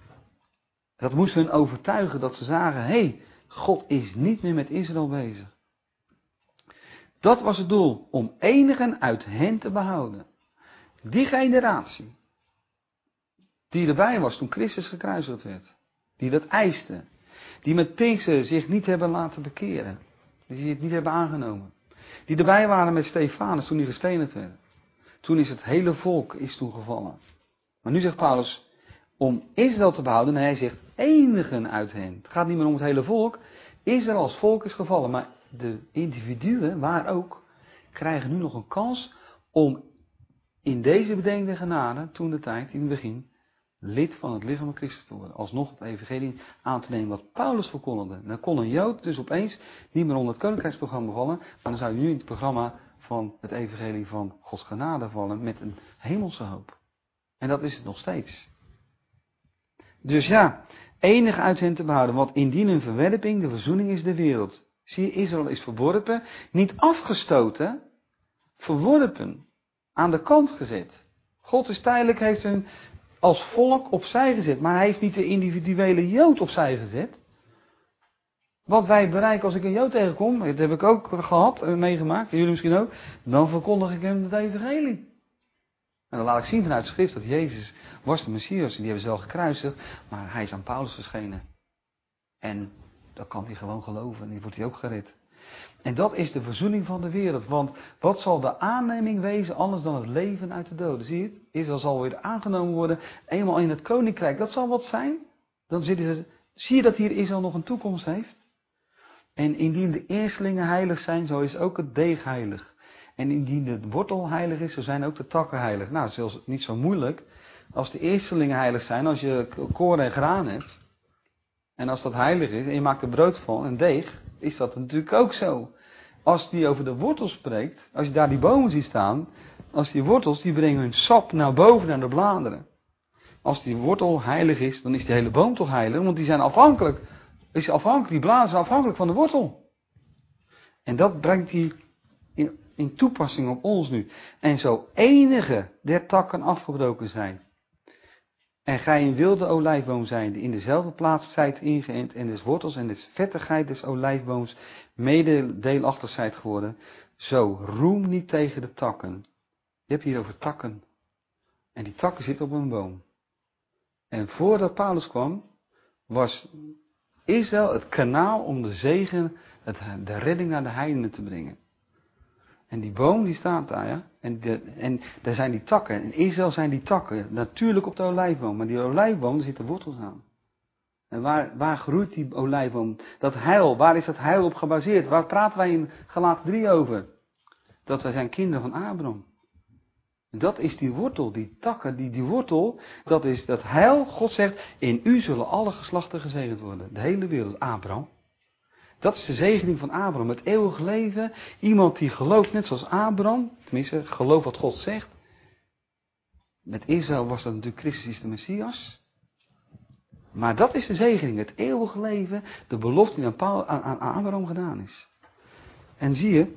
Speaker 1: Dat moest hun overtuigen dat ze zagen. Hé, God is niet meer met Israël bezig. Dat was het doel. Om enigen uit hen te behouden. Die generatie. Die erbij was toen Christus gekruisigd werd. Die dat eiste. Die met Pinksteren zich niet hebben laten bekeren. Die het niet hebben aangenomen. Die erbij waren met Stefanus toen hij gestenigd werd. Toen is het hele volk toen gevallen. Maar nu zegt Paulus, om Israël te behouden, en hij zegt enigen uit hen. Het gaat niet meer om het hele volk. Israël als volk is gevallen, maar de individuen, waar ook, krijgen nu nog een kans om in deze bedenkende genade, toen de tijd, in het begin, lid van het lichaam van Christus te worden. Alsnog het evangelie aan te nemen wat Paulus verkondigde. Dan kon een Jood dus opeens niet meer onder het koninkrijksprogramma vallen. Maar dan zou je nu in het programma van het evangelie van Gods genade vallen met een hemelse hoop. En dat is het nog steeds. Dus ja, enig uit hen te behouden. Want indien hun verwerping de verzoening is de wereld. Zie je, Israël is verworpen. Niet afgestoten. Verworpen. Aan de kant gezet. God is tijdelijk, heeft hun als volk opzij gezet. Maar hij heeft niet de individuele Jood opzij gezet. Wat wij bereiken als ik een Jood tegenkom, dat heb ik ook gehad, meegemaakt, jullie misschien ook. Dan verkondig ik hem het evangelie. En dan laat ik zien vanuit de schrift dat Jezus was de Messias. Die hebben ze wel gekruisigd, maar hij is aan Paulus verschenen. En dan kan hij gewoon geloven en die wordt hij ook gered. En dat is de verzoening van de wereld. Want wat zal de aanneming wezen anders dan het leven uit de doden? Zie je het? Israël zal weer aangenomen worden. Eenmaal in het koninkrijk. Dat zal wat zijn. Dan zie je dat hier Israël nog een toekomst heeft? En indien de eerstelingen heilig zijn, zo is ook het deeg heilig. En indien de wortel heilig is, zo zijn ook de takken heilig. Nou, dat is niet zo moeilijk. Als de eerstelingen heilig zijn, als je koren en graan hebt. En als dat heilig is en je maakt er brood van en deeg, is dat natuurlijk ook zo. Als die over de wortels spreekt, als je daar die bomen ziet staan, als die wortels, die brengen hun sap naar boven naar de bladeren. Als die wortel heilig is, dan is die hele boom toch heilig, want die zijn afhankelijk. Die bladeren zijn afhankelijk van de wortel. En dat brengt hij in toepassing op ons nu. En zo enige der takken afgebroken zijn. En gij een wilde olijfboom zijnde, in dezelfde plaats zijt ingeënt en des wortels en des vettigheid des olijfbooms mededeelachtig zijt geworden. Zo roem niet tegen de takken. Je hebt hier over takken. En die takken zitten op een boom. En voordat Paulus kwam, was Israël het kanaal om de zegen, de redding naar de heidenen te brengen. En die boom die staat daar, ja. En daar zijn die takken. In Israël zijn die takken natuurlijk op de olijfboom. Maar die olijfboom, daar zitten wortels aan. En waar groeit die olijfboom? Dat heil, waar is dat heil op gebaseerd? Waar praten wij in Galaten 3 over? Dat wij zijn kinderen van Abraham. En dat is die wortel, die takken, die wortel, dat is dat heil. God zegt, in u zullen alle geslachten gezegend worden. De hele wereld, Abraham. Dat is de zegening van Abraham, het eeuwig leven. Iemand die gelooft net zoals Abraham, tenminste gelooft wat God zegt. Met Israël was dat natuurlijk Christus is de Messias. Maar dat is de zegening, het eeuwige leven, de belofte die aan Abraham gedaan is. En zie je,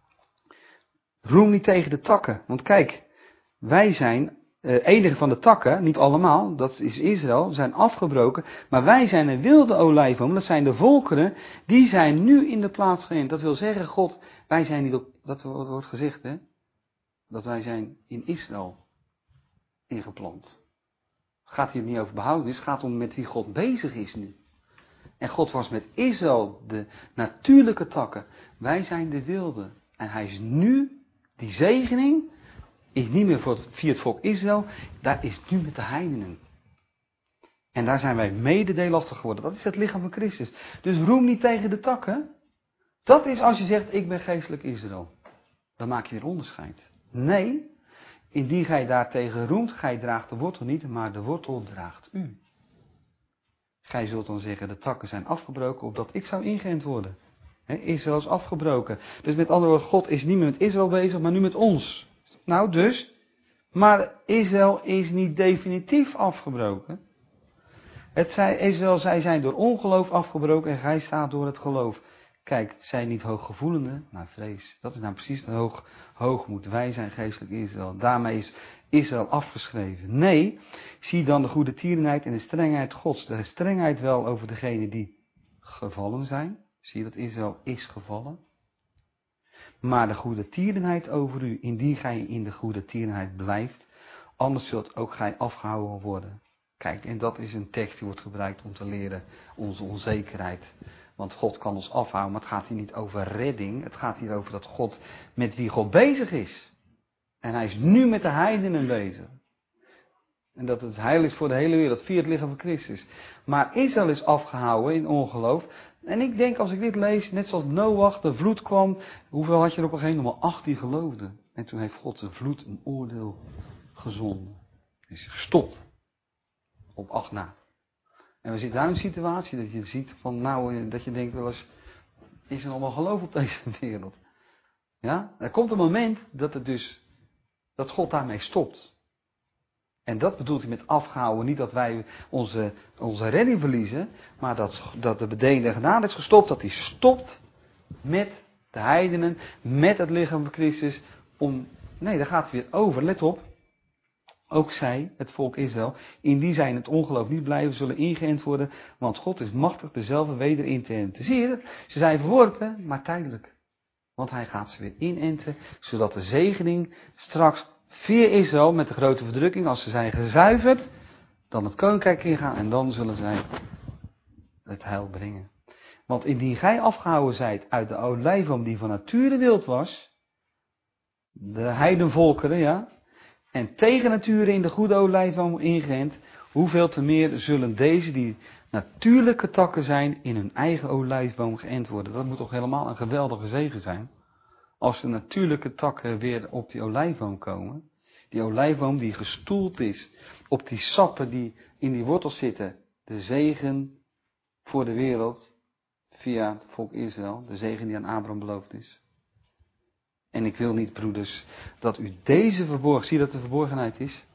Speaker 1: roem niet tegen de takken. Want kijk, wij zijn, enige van de takken, niet allemaal, dat is Israël, zijn afgebroken. Maar wij zijn een wilde olijfboom, dat zijn de volkeren, die zijn nu in de plaats geënt. Dat wil zeggen, God, wij zijn niet op, dat wordt gezegd, hè, dat wij zijn in Israël ingeplant. Het gaat hier niet over behoudenis, het gaat om met wie God bezig is nu. En God was met Israël de natuurlijke takken. Wij zijn de wilde. En hij is nu, die zegening, is niet meer via het volk Israël. Daar is nu met de heidenen. En daar zijn wij mededeelachtig geworden. Dat is het lichaam van Christus. Dus roem niet tegen de takken. Dat is als je zegt, ik ben geestelijk Israël. Dan maak je weer onderscheid. Nee, indien gij daartegen roemt, gij draagt de wortel niet, maar de wortel draagt u. Gij zult dan zeggen, de takken zijn afgebroken, opdat ik zou ingeënt worden. Israël is afgebroken. Dus met andere woorden, God is niet meer met Israël bezig, maar nu met ons. Nou dus, maar Israël is niet definitief afgebroken. Israël, zij zijn door ongeloof afgebroken en gij staat door het geloof. Kijk, zij niet hooggevoelende, maar vrees. Dat is nou precies de hoogmoed. Wij zijn geestelijk Israël. Daarmee is Israël afgeschreven. Nee, zie dan de goede tierenheid en de strengheid Gods. De strengheid wel over degenen die gevallen zijn. Zie je dat Israël is gevallen. Maar de goede tierenheid over u, indien gij in de goede tierenheid blijft. Anders zult ook gij afgehouden worden. Kijk, en dat is een tekst die wordt gebruikt om te leren onze onzekerheid. Want God kan ons afhouden, maar het gaat hier niet over redding. Het gaat hier over dat God met wie God bezig is. En hij is nu met de heidenen bezig. En dat het heil is voor de hele wereld, via het lichaam van Christus. Maar Israël is afgehouden in ongeloof. En ik denk, als ik dit lees, net zoals Noach, de vloed kwam. Hoeveel had je er op een gegeven moment? 8 die geloofden. En toen heeft God de vloed een oordeel gezonden. Is gestopt. Op 8 na. En we zitten daar in een situatie dat je ziet van, nou, dat je denkt wel eens, is er nog wel geloof op deze wereld? Ja? Er komt een moment dat God daarmee stopt. En dat bedoelt hij met afgehouden, niet dat wij onze redding verliezen, maar dat de bedeelde genade is gestopt, dat hij stopt met de heidenen, met het lichaam van Christus. Nee, daar gaat het weer over, let op. Ook zij, het volk Israël, indien zij in het ongeloof niet blijven, zullen ingeënt worden, want God is machtig dezelfde weder in te enten. Zie je het? Ze zijn verworpen, maar tijdelijk. Want hij gaat ze weer inenten, zodat de zegening straks via Israël, met de grote verdrukking, als ze zijn gezuiverd, dan het koninkrijk ingaan en dan zullen zij het heil brengen. Want indien gij afgehouden zijt uit de olijfboom die van nature wild was, de heidenvolkeren, ja, en tegen nature in de goede olijfboom ingeënt, hoeveel te meer zullen deze die natuurlijke takken zijn in hun eigen olijfboom geënt worden. Dat moet toch helemaal een geweldige zegen zijn. Als de natuurlijke takken weer op die olijfboom komen. Die olijfboom die gestoeld is op die sappen die in die wortels zitten. De zegen voor de wereld via het volk Israël. De zegen die aan Abraham beloofd is. En ik wil niet, broeders, dat u deze verborgen, zie dat de verborgenheid is?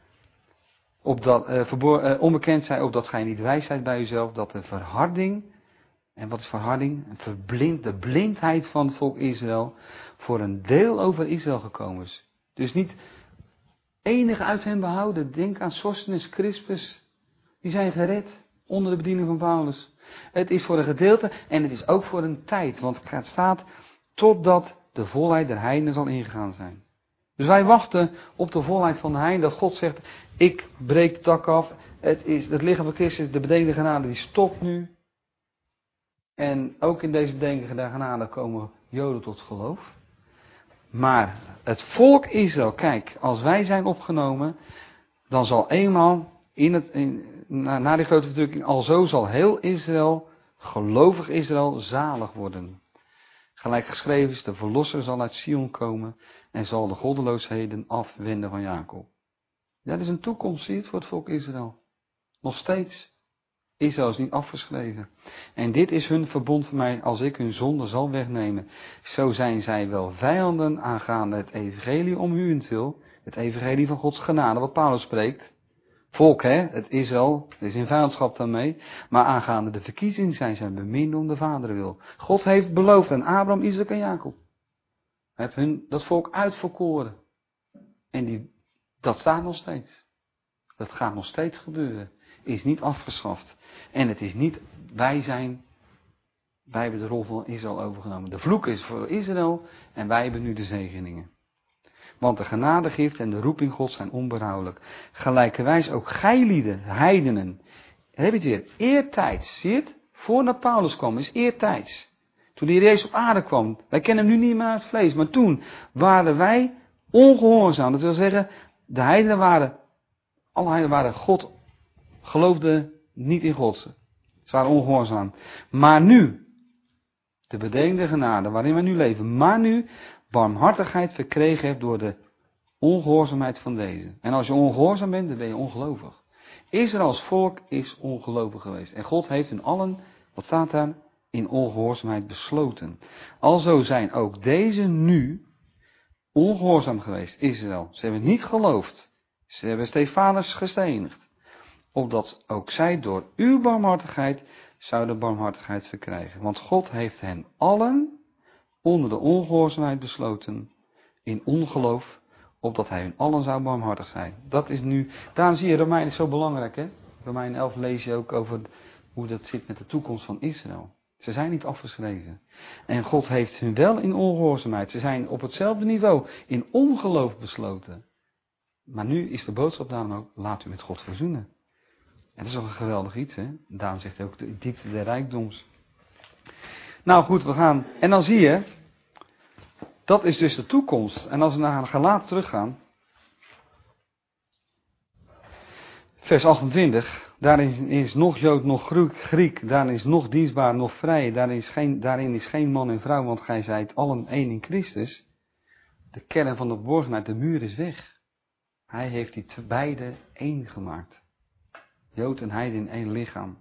Speaker 1: Onbekend zij, opdat gij niet wijs zijt bij uzelf, dat de verharding, en wat is verharding? De blindheid van het volk Israël voor een deel over Israël gekomen is. Dus niet enige uit hen behouden. Denk aan Sosthenes, Crispus. Die zijn gered onder de bediening van Paulus. Het is voor een gedeelte en het is ook voor een tijd. Want het staat totdat de volheid der heidenen zal ingegaan zijn. Dus wij wachten op de volheid van de heiden. Dat God zegt, ik breek de tak af. Het lichaam van Christus, de bedeelde genade, die stopt nu. En ook in deze bedeelde genade komen Joden tot geloof. Maar het volk Israël, kijk, als wij zijn opgenomen, dan zal eenmaal na die grote verdrukking, alzo zal heel Israël, gelovig Israël, zalig worden. Gelijk geschreven is, de verlosser zal uit Sion komen en zal de goddeloosheden afwenden van Jacob. Ja, dat is een toekomst, zie je het, voor het volk Israël. Nog steeds. Israël is niet afgeschreven. En dit is hun verbond voor mij, als ik hun zonde zal wegnemen. Zo zijn zij wel vijanden aangaande het evangelie om uwentwil. Het evangelie van Gods genade, wat Paulus spreekt. Volk, het Israël, is in vijandschap daarmee. Maar aangaande de verkiezing zijn zij bemind om de Vader wil. God heeft beloofd aan Abraham, Isaac en Jacob. Hij heeft dat volk uitverkoren. En dat staat nog steeds. Dat gaat nog steeds gebeuren. Is niet afgeschaft. En het is niet, wij hebben de rol van Israël overgenomen. De vloek is voor Israël en wij hebben nu de zegeningen. Want de genadegift en de roeping Gods zijn onberouwelijk. Gelijkerwijs ook gijlieden, heidenen. Dan heb je het weer. Eertijds, zie je het? Voordat Paulus kwam, is eertijds. Toen de Heer Jezus op aarde kwam. Wij kennen hem nu niet meer uit het vlees. Maar toen waren wij ongehoorzaam. Dat wil zeggen, alle heidenen waren God, geloofden niet in God. Ze waren ongehoorzaam. Maar nu, de bedenkende genade waarin wij nu leven. Maar nu, barmhartigheid verkregen hebt door de ongehoorzaamheid van deze. En als je ongehoorzaam bent, dan ben je ongelovig. Israël als volk is ongelovig geweest. En God heeft hun allen, wat staat daar, in ongehoorzaamheid besloten. Alzo zijn ook deze nu ongehoorzaam geweest, Israël. Ze hebben niet geloofd. Ze hebben Stefanus gestenigd. Opdat ook zij door uw barmhartigheid zouden barmhartigheid verkrijgen. Want God heeft hen allen onder de ongehoorzaamheid besloten in ongeloof, opdat hij hun allen zou barmhartig zijn. Dat is nu, daarom zie je, Romeinen is zo belangrijk, hè. Romeinen 11 lees je ook over hoe dat zit met de toekomst van Israël. Ze zijn niet afgeschreven. En God heeft hun wel in ongehoorzaamheid. Ze zijn op hetzelfde niveau in ongeloof besloten. Maar nu is de boodschap daarom ook, laat u met God verzoenen. En dat is toch een geweldig iets, hè. Daarom zegt hij ook de diepte der rijkdoms. Nou goed, we gaan. En dan zie je, dat is dus de toekomst. En als we naar Galaten teruggaan. Vers 28. Daarin is nog Jood, nog Griek. Daarin is nog dienstbaar, nog vrij. Daarin is geen man en vrouw, want gij zijt allen één in Christus. De kern van de verborgenheid, de muur is weg. Hij heeft die beide één gemaakt. Jood en heiden in één lichaam.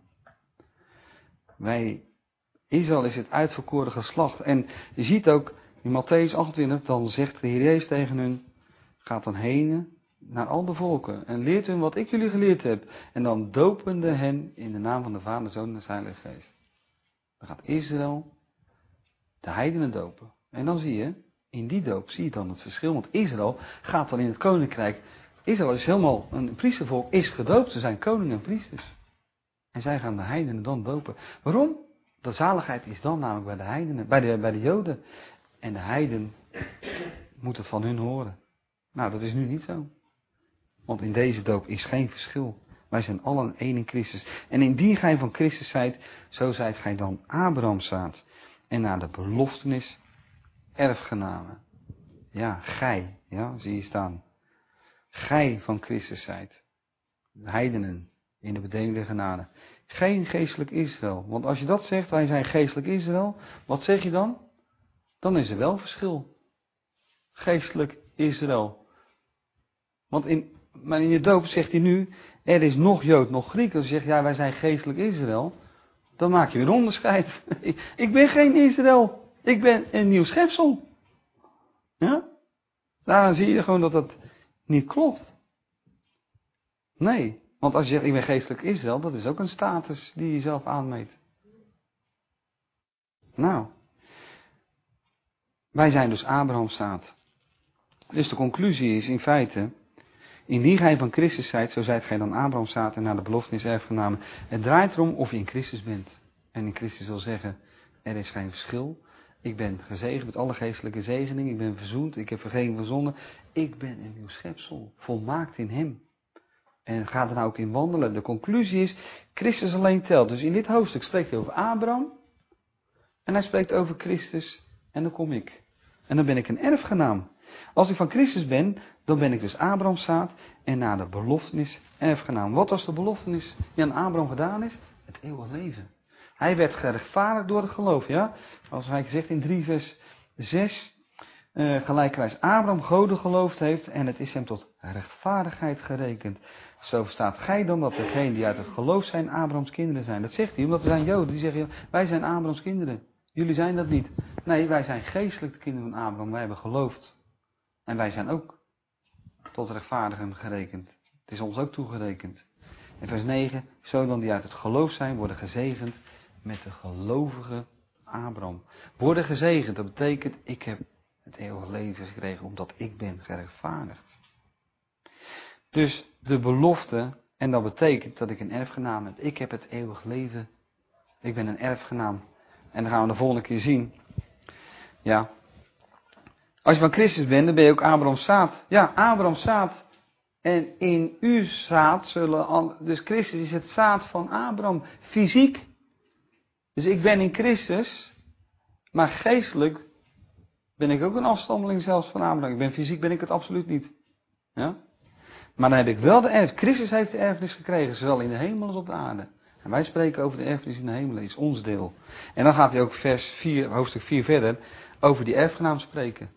Speaker 1: Israël is het uitverkoren geslacht. En je ziet ook in Matthäus 28, dan zegt de Heer Jezus tegen hun, gaat dan heen naar al de volken en leert hun wat ik jullie geleerd heb. En dan dopende hen in de naam van de Vader, de Zoon en de Heilige Geest. Dan gaat Israël de heidenen dopen. En dan zie je, in die doop zie je dan het verschil. Want Israël gaat dan in het koninkrijk. Israël is helemaal, een priestervolk is gedoopt. Ze zijn koningen en priesters. En zij gaan de heidenen dan dopen. Waarom? De zaligheid is dan namelijk bij de heidenen, bij de Joden. En de heiden moet het van hun horen. Nou, dat is nu niet zo. Want in deze doop is geen verschil. Wij zijn allen één in Christus. En indien gij van Christus zijt, zo zijt gij dan Abrahams zaad. En naar de beloftenis erfgenamen. Ja, gij, ja, zie je staan. Gij van Christus zijt. De heidenen in de bedenkende genade. Geen geestelijk Israël. Want als je dat zegt, wij zijn geestelijk Israël, wat zeg je dan? Dan is er wel verschil. Geestelijk Israël. Want in je doop zegt hij nu, er is nog Jood, nog Griek. Als je zegt, ja, wij zijn geestelijk Israël, dan maak je weer onderscheid. Ik ben geen Israël. Ik ben een nieuw schepsel. Ja? Daaraan zie je gewoon dat dat niet klopt. Nee, want als je zegt, ik ben geestelijk Israël, dat is ook een status die je zelf aanmeet. Nou, wij zijn dus Abrahams zaad. Dus de conclusie is in feite, indien gij van Christus zijt, zo zijt gij dan Abrahams zaad en naar de beloftenis erfgenamen. Het draait erom of je in Christus bent. En in Christus wil zeggen, er is geen verschil. Ik ben gezegend met alle geestelijke zegening. Ik ben verzoend. Ik heb vergeving van zonde. Ik ben een nieuw schepsel. Volmaakt in hem. En ga er nou ook in wandelen. De conclusie is, Christus alleen telt. Dus in dit hoofdstuk spreekt hij over Abraham. En hij spreekt over Christus. En dan kom ik. En dan ben ik een erfgenaam. Als ik van Christus ben, dan ben ik dus Abrahams zaad. En naar de beloftenis erfgenaam. Wat was de beloftenis die aan Abraham gedaan is? Het eeuwig leven. Hij werd gerechtvaardigd door het geloof, ja. Als hij zegt in 3 vers 6. Gelijkerwijs Abraham Gode geloofd heeft en het is hem tot rechtvaardigheid gerekend. Zo verstaat gij dan dat degenen die uit het geloof zijn Abrahams kinderen zijn. Dat zegt hij, omdat er zijn Joden die zeggen, wij zijn Abrahams kinderen. Jullie zijn dat niet. Nee, wij zijn geestelijk de kinderen van Abraham. Wij hebben geloofd. En wij zijn ook tot rechtvaardigen gerekend. Het is ons ook toegerekend. En vers 9, zo dan die uit het geloof zijn, worden gezegend met de gelovige Abraham. Worden gezegend, dat betekent, ik heb het eeuwige leven gekregen omdat ik ben gerechtvaardigd. Dus de belofte, en dat betekent dat ik een erfgenaam heb. Ik heb het eeuwig leven. Ik ben een erfgenaam. En dan gaan we de volgende keer zien. Ja. Als je van Christus bent, dan ben je ook Abrahams zaad. Ja, Abrahams zaad. En in uw zaad zullen, dus Christus is het zaad van Abraham. Fysiek. Dus ik ben in Christus, maar geestelijk ben ik ook een afstammeling zelfs van Abraham. Fysiek ben ik het absoluut niet. Ja? Maar dan heb ik wel de erfenis. Christus heeft de erfenis gekregen, zowel in de hemel als op de aarde. En wij spreken over de erfenis in de hemel, is ons deel. En dan gaat hij ook hoofdstuk 4 verder, over die erfgenaam spreken.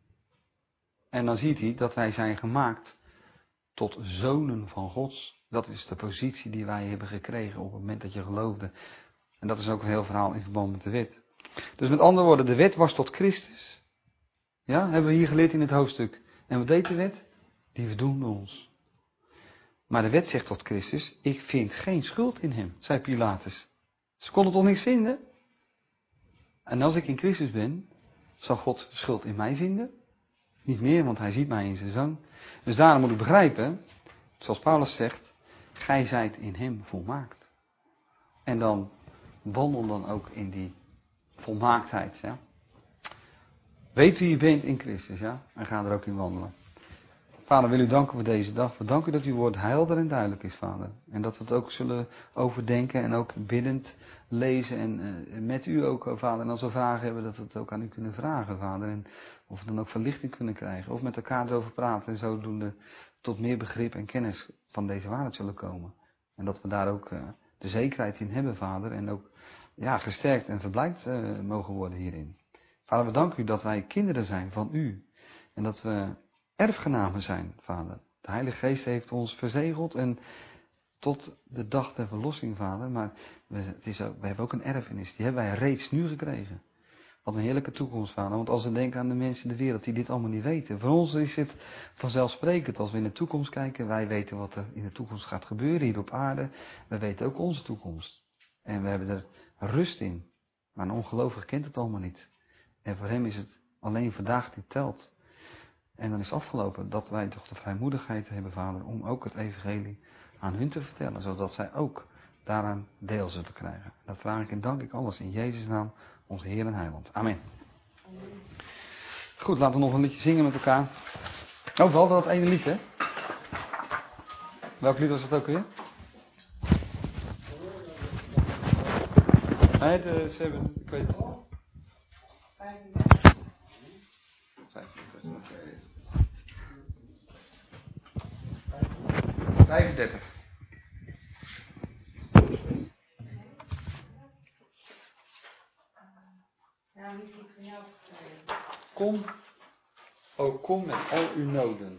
Speaker 1: En dan ziet hij dat wij zijn gemaakt tot zonen van Gods. Dat is de positie die wij hebben gekregen op het moment dat je geloofde. En dat is ook een heel verhaal in verband met de wet. Dus met andere woorden, de wet was tot Christus. Ja, hebben we hier geleerd in het hoofdstuk. En wat deed de wet? Die verdoemde ons. Maar de wet zegt tot Christus, ik vind geen schuld in hem, zei Pilatus. Ze konden toch niks vinden? En als ik in Christus ben, zal God schuld in mij vinden? Niet meer, want hij ziet mij in zijn zoon. Dus daarom moet ik begrijpen, zoals Paulus zegt, gij zijt in hem volmaakt. En dan wandel dan ook in die volmaaktheid. Ja? Weet wie je bent in Christus, ja? En ga er ook in wandelen. Vader, wil u danken voor deze dag. We danken u dat uw woord helder en duidelijk is, Vader. En dat we het ook zullen overdenken en ook biddend lezen. En met u ook, Vader. En als we vragen hebben, dat we het ook aan u kunnen vragen, Vader. En of we dan ook verlichting kunnen krijgen. Of met elkaar erover praten. En zodoende tot meer begrip en kennis van deze waarheid zullen komen. En dat we daar ook de zekerheid in hebben, Vader. En ook gesterkt en verblijd mogen worden hierin. Vader, we danken u dat wij kinderen zijn van u. En dat we erfgenamen zijn, Vader. De Heilige Geest heeft ons verzegeld en tot de dag der verlossing, Vader. Maar we hebben ook een erfenis. Die hebben wij reeds nu gekregen. Wat een heerlijke toekomst, Vader. Want als we denken aan de mensen in de wereld die dit allemaal niet weten. Voor ons is het vanzelfsprekend. Als we in de toekomst kijken, wij weten wat er in de toekomst gaat gebeuren hier op aarde. We weten ook onze toekomst. En we hebben er rust in. Maar een ongelovige kent het allemaal niet. En voor hem is het alleen vandaag die telt. En dan is het afgelopen dat wij toch de vrijmoedigheid hebben, Vader, om ook het evangelie aan hun te vertellen. Zodat zij ook daaraan deel zullen krijgen. Dat vraag ik en dank ik alles in Jezus' naam, onze Heer en Heiland. Amen. Goed, laten we nog een liedje zingen met elkaar. Oh, vooral dat ene lied, hè? Welk lied was het ook weer? Nee, ik weet het al. 35.
Speaker 2: Ja, niet goed van jou geschreven.
Speaker 1: Kom, o kom met al uw noden.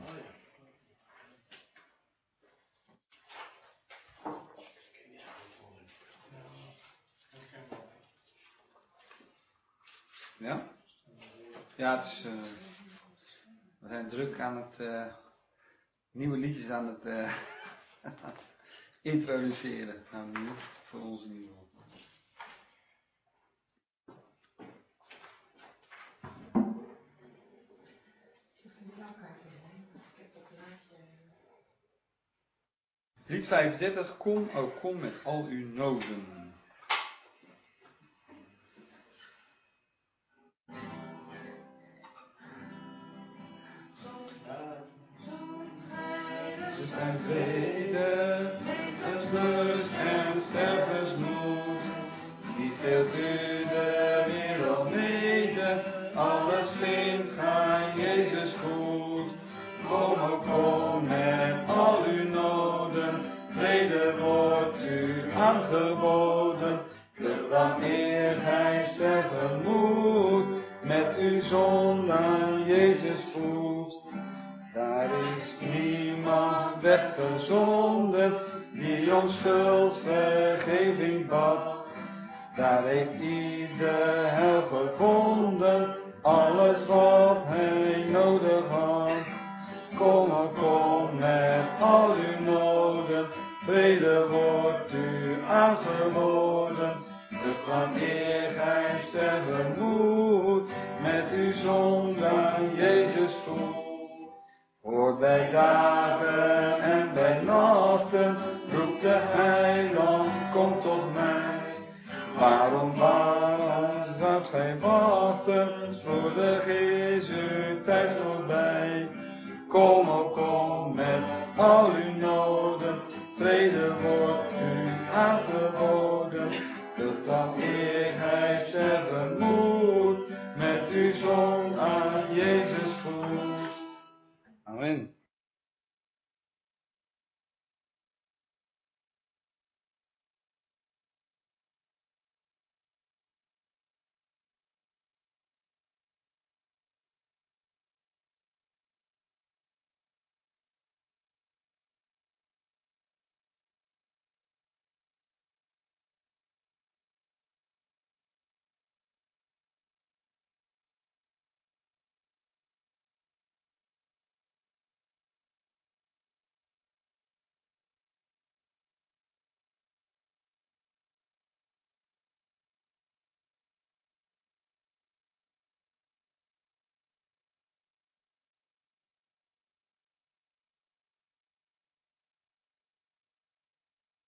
Speaker 1: Ja? Ja, het is, we zijn druk aan het nieuwe liedjes aan het introduceren. Nou, nu voor ons in ieder geval. Lied 35, kom, o kom met al uw noden. En vrede, levenslust en stervensmoed, die speelt u de wereld mede, alles vindt gij Jezus goed. Kom, o kom met al uw noden, vrede wordt u aangeboden, vlug wanneer gij sterven moet, met uw zonde aan Jezus voet. Daar is niemand weggezonden, die om schuldvergeving bad. Daar heeft ieder heil gevonden, alles wat hij nodig had. Kom, o kom met al uw noden, vrede wordt u aangeboden. Dus wanneer gij sterven moet, met uw zonde aan Jezus voet. Voor bij dagen en bij nachten roept de heiland, kom tot mij. Waarom zoudt gij wachten, spoedig is uw tijd voorbij. Kom, o kom met al uw noden, vrede wordt u aangeboden.